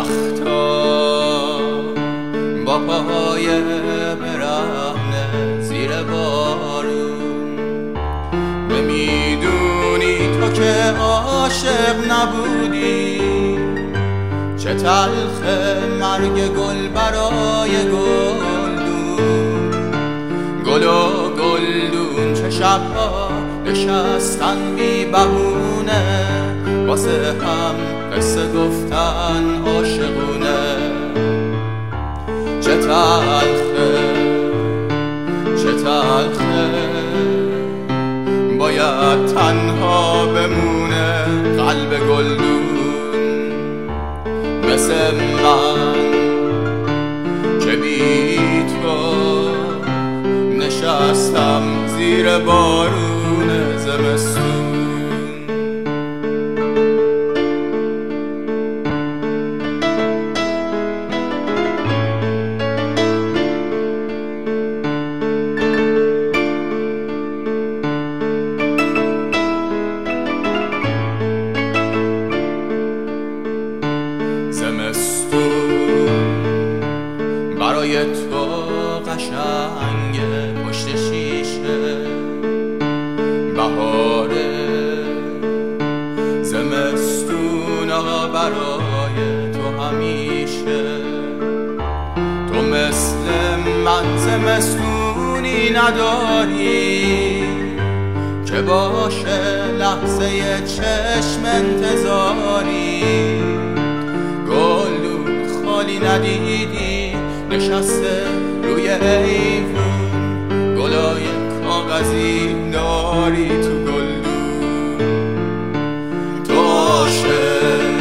وقتا با پای برهنه زیر بارون نمیدونی تو که عاشق نبودی، چه تلخ مرگ گل برای گلدون. گل و گلدون چه شبها نشستن بی بهونه، واسه هم قصه گفتن عاشقونه. چه تلخه چه تلخه باید تنها بمونه قلب گلدون، مثل من که بی تو نشستم زیر بارون زمستون. برای تو قشنگه پشت شیشه، بهاره زمستون آقا برای تو همیشه. تو مثل من زمستونی نداری که باشه لحظه چشم انتظاری. گلدون خالی ندیدی نشسته روی ایوون، گلای کاغذی داری تو گلدون. تو عاشق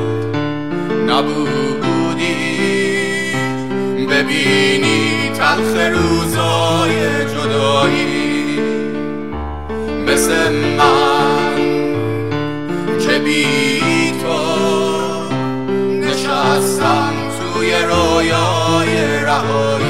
نبودی ببینی تلخ روزای جدایی، مثل من که بی تو نشستم توی رویای رهایی.